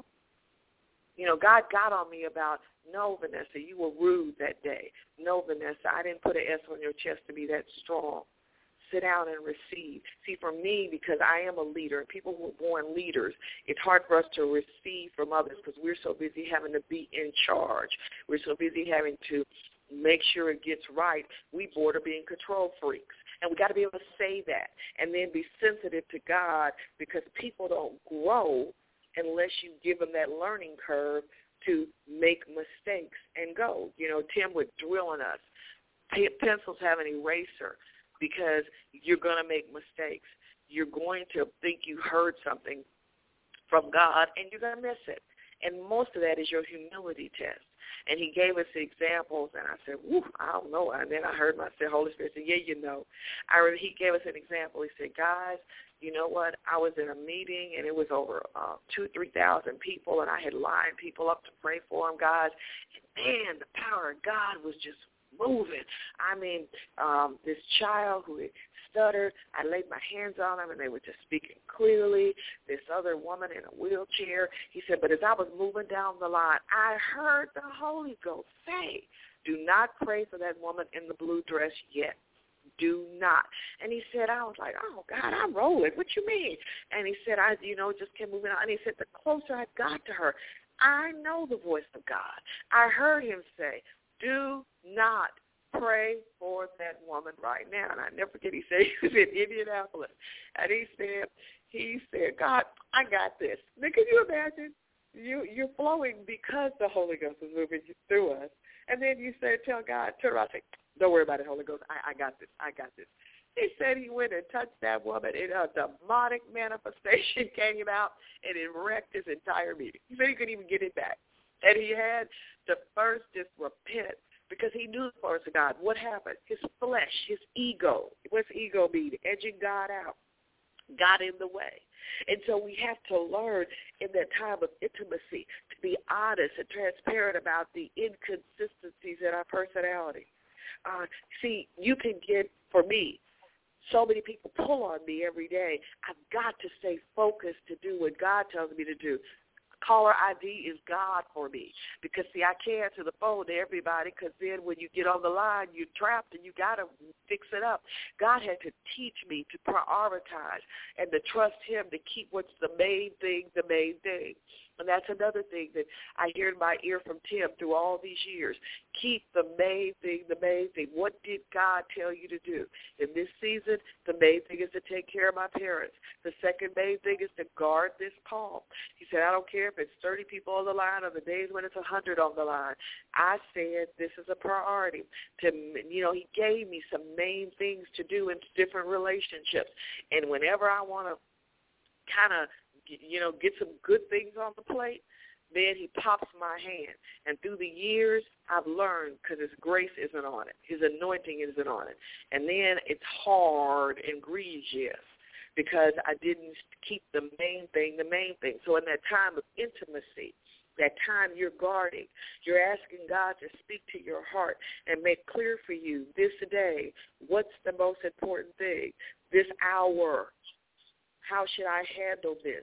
You know, God got on me about, no, Vanessa, you were rude that day. No, Vanessa, I didn't put an S on your chest to be that strong. Sit down and receive. See, for me, because I am a leader, and people who are born leaders, it's hard for us to receive from others because we're so busy having to be in charge. We're so busy having to make sure it gets right. We border being control freaks. And we got to be able to say that and then be sensitive to God, because people don't grow unless you give them that learning curve to make mistakes and go. You know, Tim would drill on us. Pencils have an eraser because you're going to make mistakes. You're going to think you heard something from God, and you're going to miss it. And most of that is your humility test. And he gave us examples, and I said, woo, I don't know. And then I heard myself, Holy Spirit said, yeah, you know. I remember he gave us an example. He said, guys, you know what? I was in a meeting, and it was over uh, two, three thousand people, and I had lined people up to pray for them, guys. And, man, the power of God was just moving. I mean, um, this child who had stuttered, I laid my hands on him, and they were just speaking clearly. This other woman in a wheelchair, he said, but as I was moving down the line, I heard the Holy Ghost say, do not pray for that woman in the blue dress yet. Do not. And he said, I was like, oh, God, I'm rolling. What you mean? And he said, I, you know, just kept moving on. And he said, the closer I got to her, I know the voice of God. I heard him say, do not pray for that woman right now. And I never forget, he said he was in Indianapolis. And he said, he said, God, I got this. Now, can you imagine? You, you're flowing because the Holy Ghost is moving through us. And then you say, tell God, turn around and say, don't worry about it, Holy Ghost. I, I got this. I got this. He said he went and touched that woman, and a demonic manifestation came out, and it wrecked his entire meeting. He said he couldn't even get it back. And he had to first just repent because he knew the voice of God. What happened? His flesh, his ego. What's ego mean? Edging God out. Got in the way. And so we have to learn in that time of intimacy to be honest and transparent about the inconsistencies in our personality. Uh, see, you can get, for me, so many people pull on me every day. I've got to stay focused to do what God tells me to do. Caller I D is God for me because, see, I can't answer the phone to everybody because then when you get on the line, you're trapped and you got to fix it up. God had to teach me to prioritize and to trust him to keep what's the main thing the main thing. And that's another thing that I hear in my ear from Tim through all these years. Keep the main thing the main thing. What did God tell you to do? In this season, the main thing is to take care of my parents. The second main thing is to guard this call. He said, I don't care if it's thirty people on the line or the days when it's one hundred on the line. I said this is a priority. To, you know, he gave me some main things to do in different relationships. And whenever I want to kind of you know, get some good things on the plate, then he pops my hand. And through the years, I've learned because his grace isn't on it. His anointing isn't on it. And then it's hard and grievous because I didn't keep the main thing the main thing. So in that time of intimacy, that time you're guarding, you're asking God to speak to your heart and make clear for you this day, what's the most important thing, this hour, how should I handle this?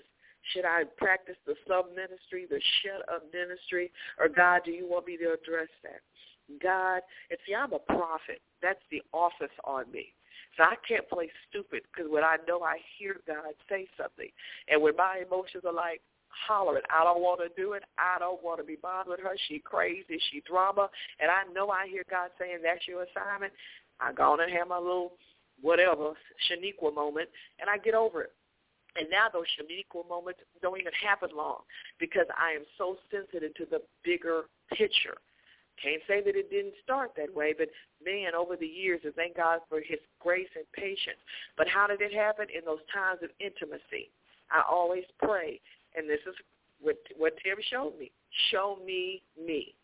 Should I practice the sub-ministry, the shut-up ministry? Or, God, do you want me to address that? God, and see, I'm a prophet. That's the office on me. So I can't play stupid because when I know I hear God say something, and when my emotions are like hollering, I don't want to do it, I don't want to be bothered with her, she crazy, she drama, and I know I hear God saying that's your assignment, I go on and have my little whatever, Shaniqua moment, and I get over it. And now those Shaniqua moments don't even happen long because I am so sensitive to the bigger picture. Can't say that it didn't start that way, but, man, over the years, and thank God for his grace and patience. But how did it happen? In those times of intimacy. I always pray, and this is what, what Tim showed me. Show me me.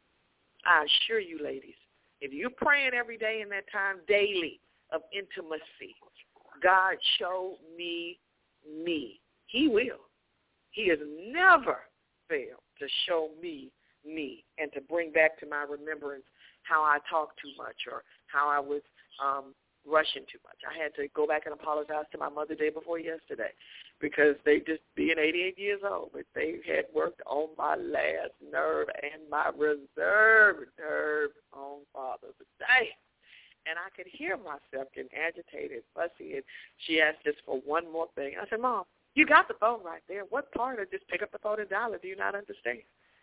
I assure you, ladies, if you're praying every day in that time daily of intimacy, God, show me me. He will. He has never failed to show me me and to bring back to my remembrance how I talked too much or how I was um, rushing too much. I had to go back and apologize to my mother day before yesterday because they just being eighty-eight years old, but they had worked on my last nerve and my reserve nerve on Father's Day. And I could hear myself getting agitated, fussy, and she asked just for one more thing. I said, Mom, you got the phone right there. What part of just pick up the phone and dial it do you not understand?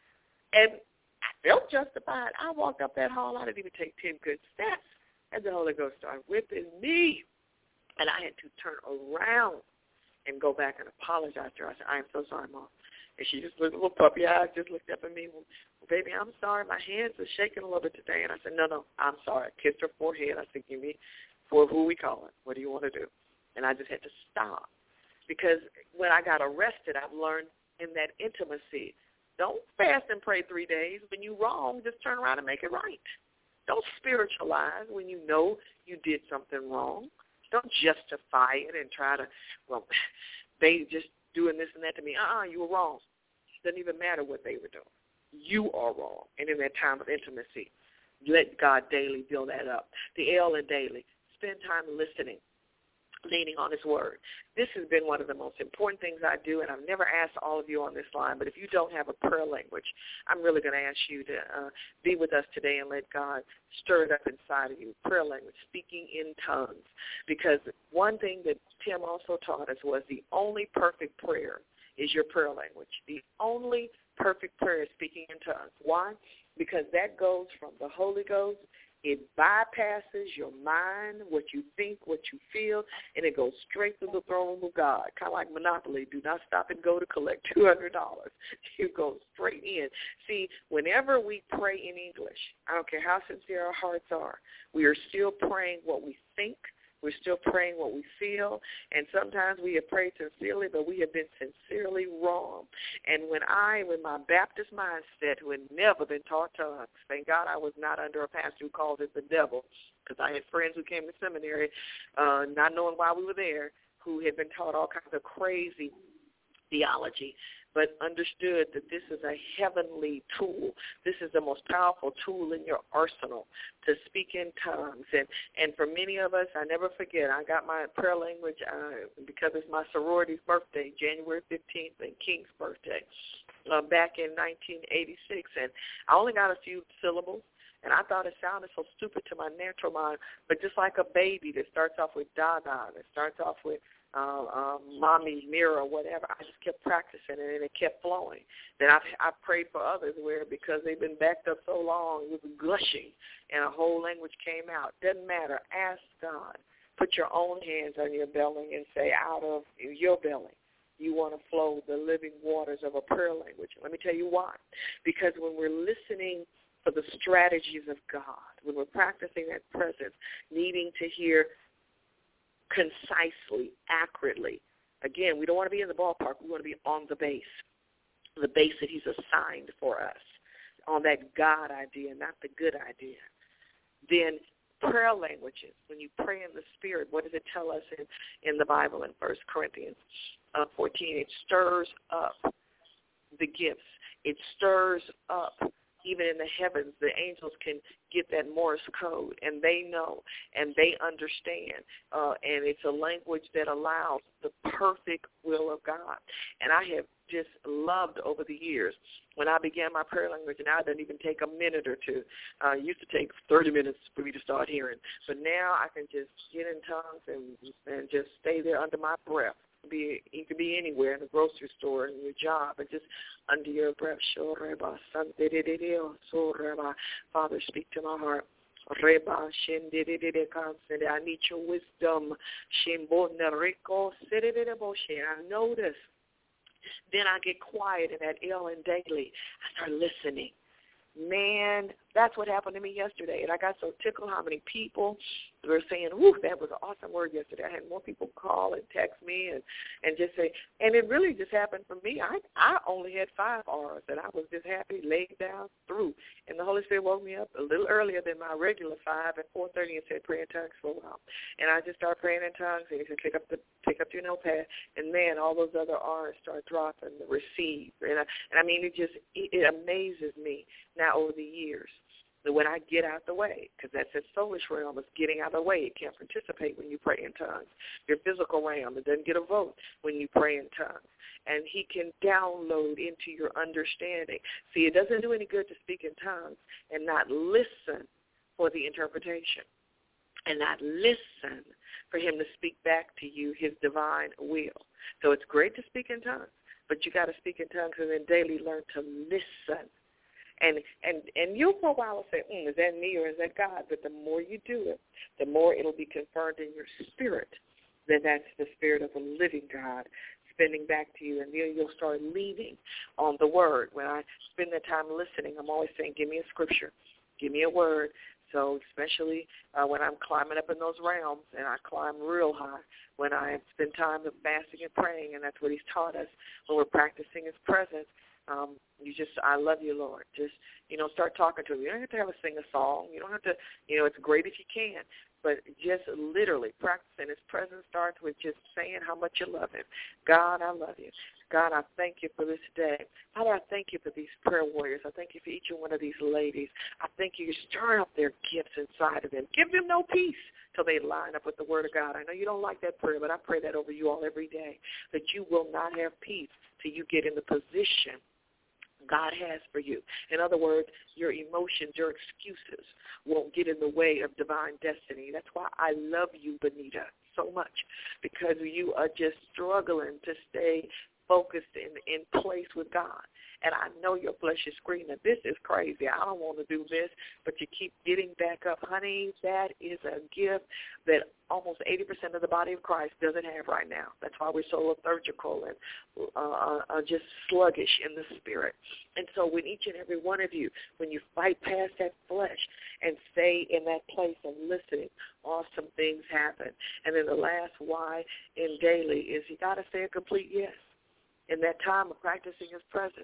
And I felt justified. I walked up that hall. I didn't even take ten good steps. And the Holy Ghost started whipping me. And I had to turn around and go back and apologize to her. I said, I am so sorry, Mom. And she just looked, little puppy eyes, just looked up at me. Well, baby, I'm sorry. My hands are shaking a little bit today. And I said, no, no, I'm sorry. I kissed her forehead. I said, give me for who we call it. What do you want to do? And I just had to stop. Because when I got arrested, I've learned in that intimacy, don't fast and pray three days. When you're wrong, just turn around and make it right. Don't spiritualize when you know you did something wrong. Don't justify it and try to, well, they just doing this and that to me. Uh-uh, you were wrong. It doesn't even matter what they were doing. You are wrong. And in that time of intimacy, let God daily build that up. The L in daily, spend time listening, leaning on his word. This has been one of the most important things I do, and I've never asked all of you on this line, but if you don't have a prayer language, I'm really going to ask you to uh, be with us today and let God stir it up inside of you, prayer language, speaking in tongues, because one thing that Tim also taught us was the only perfect prayer is your prayer language. The only perfect prayer is speaking in tongues. Why? Because that goes from the Holy Ghost. It bypasses your mind, what you think, what you feel, and it goes straight to the throne of God, kind of like Monopoly. Do not stop and go to collect two hundred dollars. You go straight in. See, whenever we pray in English, I don't care how sincere our hearts are, we are still praying what we think. We're still praying what we feel, and sometimes we have prayed sincerely, but we have been sincerely wrong. And when I, with my Baptist mindset, who had never been taught tongues, thank God I was not under a pastor who called it the devil, because I had friends who came to seminary, uh, not knowing why we were there, who had been taught all kinds of crazy theology, but understood that this is a heavenly tool. This is the most powerful tool in your arsenal to speak in tongues. And, and for many of us, I never forget, I got my prayer language uh, because it's my sorority's birthday, January fifteenth, and King's birthday, uh, back in nineteen eighty-six. And I only got a few syllables. And I thought it sounded so stupid to my natural mind, but just like a baby that starts off with da-da, that starts off with Uh, um, mommy, mirror, whatever. I just kept practicing it, and it kept flowing. Then I've, I've prayed for others where because they've been backed up so long, it was gushing, and a whole language came out. Doesn't matter. Ask God. Put your own hands on your belly and say, out of your belly, you want to flow the living waters of a prayer language. Let me tell you why. Because when we're listening for the strategies of God, when we're practicing that presence, needing to hear concisely, accurately. Again, we don't want to be in the ballpark. We want to be on the base, the base that he's assigned for us, on that God idea, not the good idea. Then prayer languages, when you pray in the Spirit, what does it tell us in, in the Bible in First Corinthians uh, fourteen? It stirs up the gifts. It stirs up even in the heavens, the angels can get that Morse code, and they know, and they understand, uh, and it's a language that allows the perfect will of God. And I have just loved over the years. When I began my prayer language, and now it doesn't even take a minute or two. Uh, it used to take thirty minutes for me to start hearing. But now I can just get in tongues and and just stay there under my breath. Be you could be anywhere, in the grocery store, in your job, and just under your breath. Father, speak to my heart. I need your wisdom. I know this. Then I get quiet in that Ellen daily. I start listening. Man, that's what happened to me yesterday. And I got so tickled how many people were saying, whoo, that was an awesome word yesterday. I had more people call and text me and, and just say, and it really just happened for me. I I only had five R's, and I was just happy, laid down, through. And the Holy Spirit woke me up a little earlier than my regular five at four thirty and said, pray in tongues for a while. And I just started praying in tongues, and he said, pick up, the, pick up your notepad. And, man, all those other R's start dropping, the receive. And I, and I mean, it just, it, it amazes me now over the years. When I get out the way, because that's that soulish realm, is getting out of the way. It can't participate when you pray in tongues. Your physical realm, it doesn't get a vote when you pray in tongues. And he can download into your understanding. See, it doesn't do any good to speak in tongues and not listen for the interpretation and not listen for him to speak back to you his divine will. So it's great to speak in tongues, but you got to speak in tongues and then daily learn to listen. And and and you for a while will say, mm, is that me or is that God? But the more you do it, the more it'll be confirmed in your spirit. Then that's the spirit of the living God spending back to you, and then you'll start leaning on the word. When I spend that time listening, I'm always saying, give me a scripture, give me a word. So especially uh, when I'm climbing up in those realms, and I climb real high, when I spend time of fasting and praying, and that's what he's taught us when we're practicing his presence. Um, you just, I love you, Lord. Just, you know, start talking to him. You don't have to have a sing a song. You don't have to, you know, it's great if you can. But just literally practicing his presence starts with just saying how much you love him. God, I love you. God, I thank you for this day. Father, I thank you for these prayer warriors. I thank you for each one of these ladies. I thank you. You're stirring up their gifts inside of them. Give them no peace till they line up with the word of God. I know you don't like that prayer, but I pray that over you all every day, that you will not have peace till you get in the position God has for you. In other words, your emotions, your excuses won't get in the way of divine destiny. That's why I love you, Benita, so much, because you are just struggling to stay focused in, in place with God. And I know your flesh is screaming, this is crazy. I don't want to do this, but you keep getting back up. Honey, that is a gift that almost eighty percent of the body of Christ doesn't have right now. That's why we're so lethargical and uh, uh, just sluggish in the spirit. And so when each and every one of you, when you fight past that flesh and stay in that place of listening, awesome things happen. And then the last why in daily is you got to say a complete yes. In that time of practicing his presence,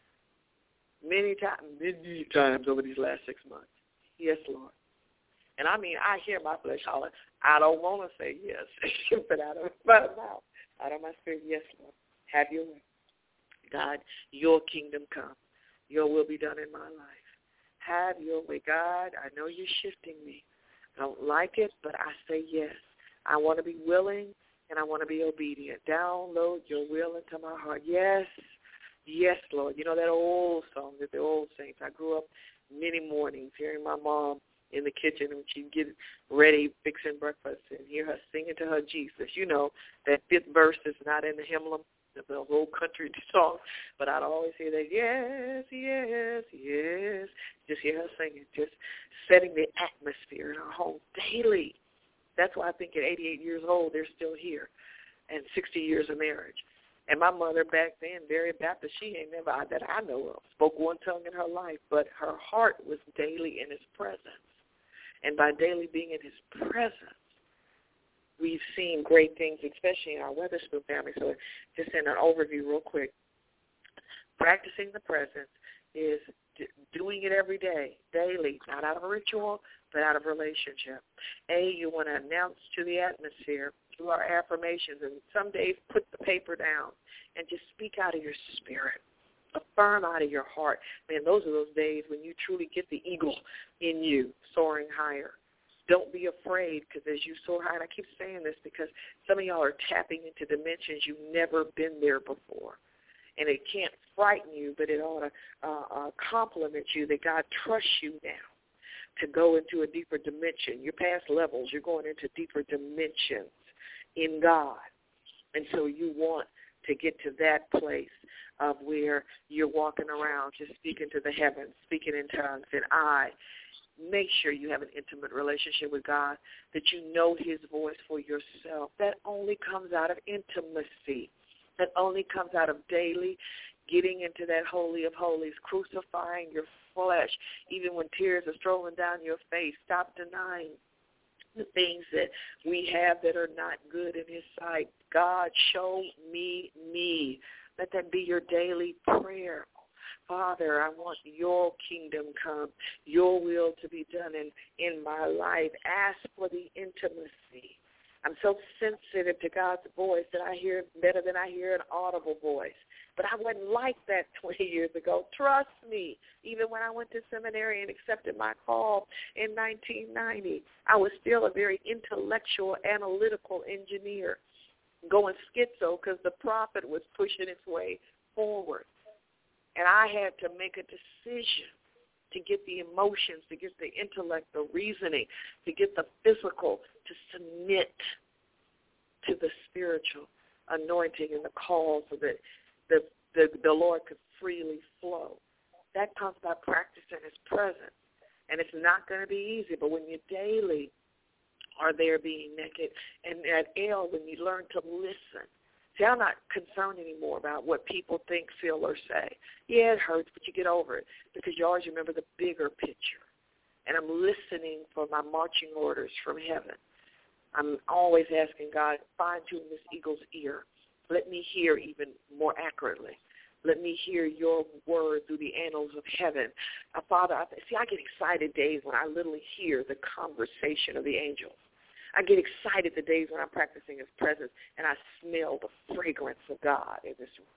many times, many times over these last six months. Yes, Lord. And I mean, I hear my flesh holler, I don't want to say yes, but out of my mouth, out of my spirit, yes, Lord. Have your way. God, your kingdom come. Your will be done in my life. Have your way. God, I know you're shifting me. I don't like it, but I say yes. I want to be willing, and I want to be obedient. Download your will into my heart. Yes, yes, Lord. You know that old song that the old saints. I grew up many mornings hearing my mom in the kitchen when she'd get ready fixing breakfast and hear her singing to her Jesus. You know, that fifth verse is not in the hymnal, the whole country song, but I'd always hear that, yes, yes, yes. Just hear her singing, just setting the atmosphere in our home daily. That's why I think at eighty-eight years old, they're still here, and sixty years of marriage. And my mother back then, very Baptist, she ain't never, that I know of, spoke one tongue in her life, but her heart was daily in his presence. And by daily being in his presence, we've seen great things, especially in our Weatherspoon family. So just in an overview real quick, practicing the presence is doing it every day, daily, not out of a ritual, but out of relationship. A, you want to announce to the atmosphere through our affirmations, and some days put the paper down and just speak out of your spirit. Affirm out of your heart. Man, those are those days when you truly get the eagle in you, soaring higher. Don't be afraid, because as you soar high, and I keep saying this because some of y'all are tapping into dimensions you've never been there before. And it can't frighten you, but it ought to uh, uh, compliment you that God trusts you now to go into a deeper dimension. You're past levels. You're going into deeper dimensions in God. And so you want to get to that place of where you're walking around just speaking to the heavens, speaking in tongues. And I make sure you have an intimate relationship with God, that you know his voice for yourself. That only comes out of intimacy. That only comes out of daily getting into that holy of holies, crucifying your flesh, even when tears are strolling down your face. Stop denying the things that we have that are not good in his sight. God, show me me. Let that be your daily prayer. Father, I want your kingdom come, your will to be done in, in my life. Ask for the intimacy. I'm so sensitive to God's voice that I hear better than I hear an audible voice. But I wasn't like that twenty years ago. Trust me, even when I went to seminary and accepted my call in nineteen ninety, I was still a very intellectual, analytical engineer, going schizo because the prophet was pushing its way forward. And I had to make a decision to get the emotions, to get the intellect, the reasoning, to get the physical, to submit to the spiritual anointing and the call so that the, the, the Lord could freely flow. That comes by practicing his presence. And it's not going to be easy, but when you daily are there being naked, and at L, when you learn to listen. See, I'm not concerned anymore about what people think, feel, or say. Yeah, it hurts, but you get over it because you always remember the bigger picture. And I'm listening for my marching orders from heaven. I'm always asking God, fine-tune this eagle's ear. Let me hear even more accurately. Let me hear your word through the annals of heaven. Uh, Father, I, see, I get excited days when I literally hear the conversation of the angels. I get excited the days when I'm practicing his presence and I smell the fragrance of God in this room.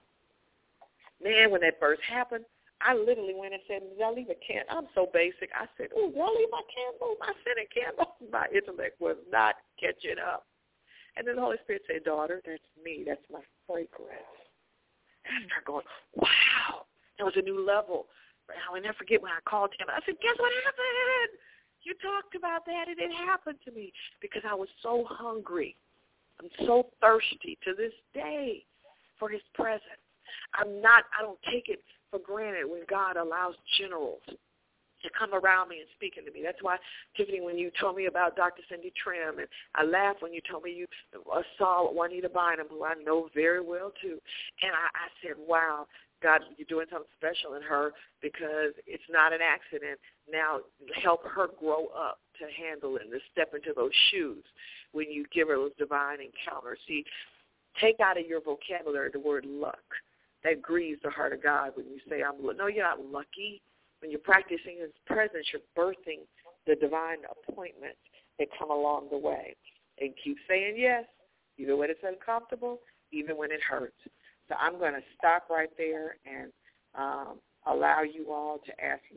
Man, when that first happened, I literally went and said, did I leave a candle? I'm so basic. I said, oh, did I leave my candle? My scented candle? My intellect was not catching up. And then the Holy Spirit said, daughter, that's me. That's my fragrance. And I started going, wow. There was a new level. I will never forget when I called him. I said, guess what happened? You talked about that, and it happened to me because I was so hungry. I'm so thirsty to this day for his presence. I'm not, I don't take it for granted when God allows generals to come around me and speaking to me. That's why, Tiffany, when you told me about Doctor Cindy Trim, and I laughed when you told me you saw Juanita Bynum, who I know very well, too. And I, I said, wow, God, you're doing something special in her because it's not an accident. Now help her grow up to handle it and to step into those shoes when you give her those divine encounters. See, take out of your vocabulary the word luck. That grieves the heart of God when you say, I'm no, you're not lucky. When you're practicing his presence, you're birthing the divine appointments that come along the way. And keep saying yes, even when it's uncomfortable, even when it hurts. So I'm going to stop right there and um, allow you all to ask me